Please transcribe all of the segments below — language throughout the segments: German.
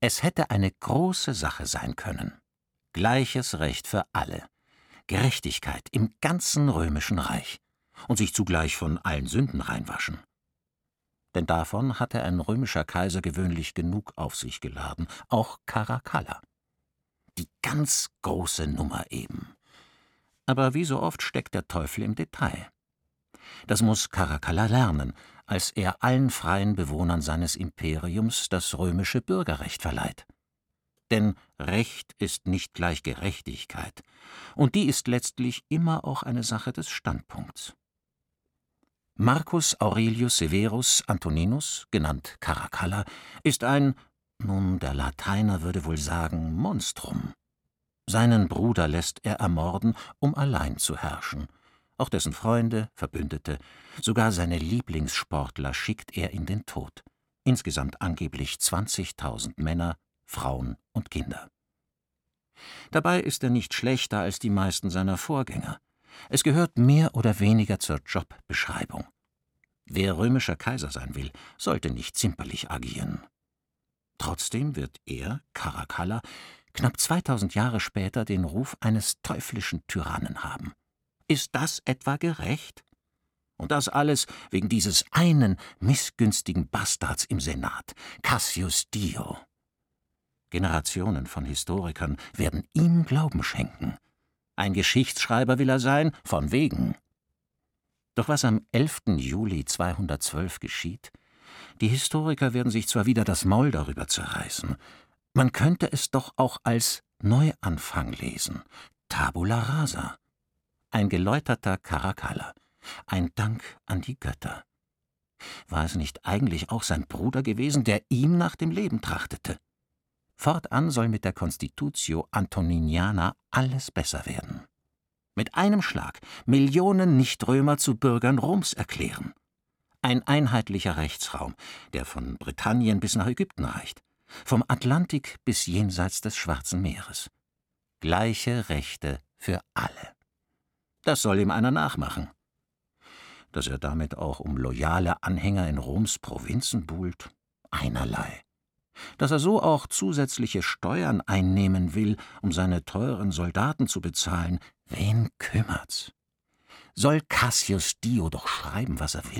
Es hätte eine große Sache sein können. Gleiches Recht für alle. Gerechtigkeit im ganzen römischen Reich. Und sich zugleich von allen Sünden reinwaschen. Denn davon hatte ein römischer Kaiser gewöhnlich genug auf sich geladen, auch Caracalla. Die ganz große Nummer eben. Aber wie so oft steckt der Teufel im Detail. Das muss Caracalla lernen, als er allen freien Bewohnern seines Imperiums das römische Bürgerrecht verleiht. Denn Recht ist nicht gleich Gerechtigkeit, und die ist letztlich immer auch eine Sache des Standpunkts. Marcus Aurelius Severus Antoninus, genannt Caracalla, ist ein, nun, der Lateiner würde wohl sagen, Monstrum. Seinen Bruder lässt er ermorden, um allein zu herrschen. Auch dessen Freunde, Verbündete, sogar seine Lieblingssportler schickt er in den Tod. Insgesamt angeblich 20.000 Männer, Frauen und Kinder. Dabei ist er nicht schlechter als die meisten seiner Vorgänger. Es gehört mehr oder weniger zur Jobbeschreibung. Wer römischer Kaiser sein will, sollte nicht zimperlich agieren. Trotzdem wird er, Caracalla, knapp 2000 Jahre später den Ruf eines teuflischen Tyrannen haben. Ist das etwa gerecht? Und das alles wegen dieses einen missgünstigen Bastards im Senat, Cassius Dio. Generationen von Historikern werden ihm Glauben schenken. Ein Geschichtsschreiber will er sein, von wegen. Doch was am 11. Juli 212 geschieht, die Historiker werden sich zwar wieder das Maul darüber zerreißen, man könnte es doch auch als Neuanfang lesen, Tabula rasa. Ein geläuterter Caracalla, ein Dank an die Götter. War es nicht eigentlich auch sein Bruder gewesen, der ihm nach dem Leben trachtete? Fortan soll mit der Constitutio Antoniniana alles besser werden. Mit einem Schlag Millionen Nichtrömer zu Bürgern Roms erklären. Ein einheitlicher Rechtsraum, der von Britannien bis nach Ägypten reicht, vom Atlantik bis jenseits des Schwarzen Meeres. Gleiche Rechte für alle. Das soll ihm einer nachmachen. Dass er damit auch um loyale Anhänger in Roms Provinzen buhlt, einerlei. Dass er so auch zusätzliche Steuern einnehmen will, um seine teuren Soldaten zu bezahlen, wen kümmert's? Soll Cassius Dio doch schreiben, was er will.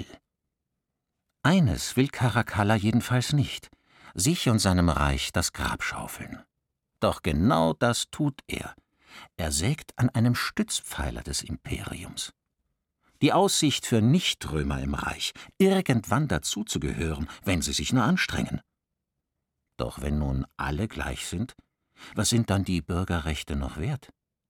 Eines will Caracalla jedenfalls nicht, sich und seinem Reich das Grab schaufeln. Doch genau das tut er. Er sägt an einem Stützpfeiler des Imperiums. Die Aussicht für Nichtrömer im Reich, irgendwann dazuzugehören, wenn sie sich nur anstrengen. Doch wenn nun alle gleich sind, was sind dann die Bürgerrechte noch wert?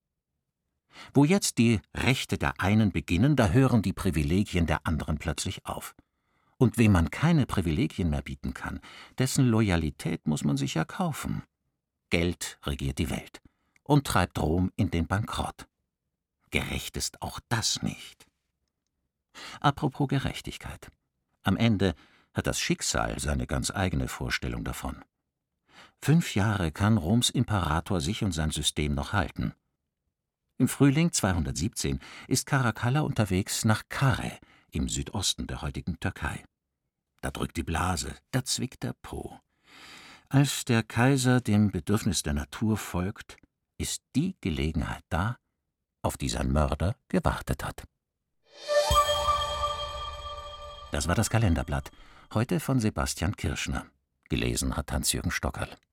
Wo jetzt die Rechte der einen beginnen, da hören die Privilegien der anderen plötzlich auf. Und wem man keine Privilegien mehr bieten kann, dessen Loyalität muss man sich erkaufen. Geld regiert die Welt und treibt Rom in den Bankrott. Gerecht ist auch das nicht. Apropos Gerechtigkeit. Am Ende hat das Schicksal seine ganz eigene Vorstellung davon. 5 Jahre kann Roms Imperator sich und sein System noch halten. Im Frühling 217 ist Caracalla unterwegs nach Kare im Südosten der heutigen Türkei. Da drückt die Blase, da zwickt der Po. Als der Kaiser dem Bedürfnis der Natur folgt, ist die Gelegenheit da, auf die sein Mörder gewartet hat. Das war das Kalenderblatt, heute von Sebastian Kirschner. Gelesen hat Hans-Jürgen Stockerl.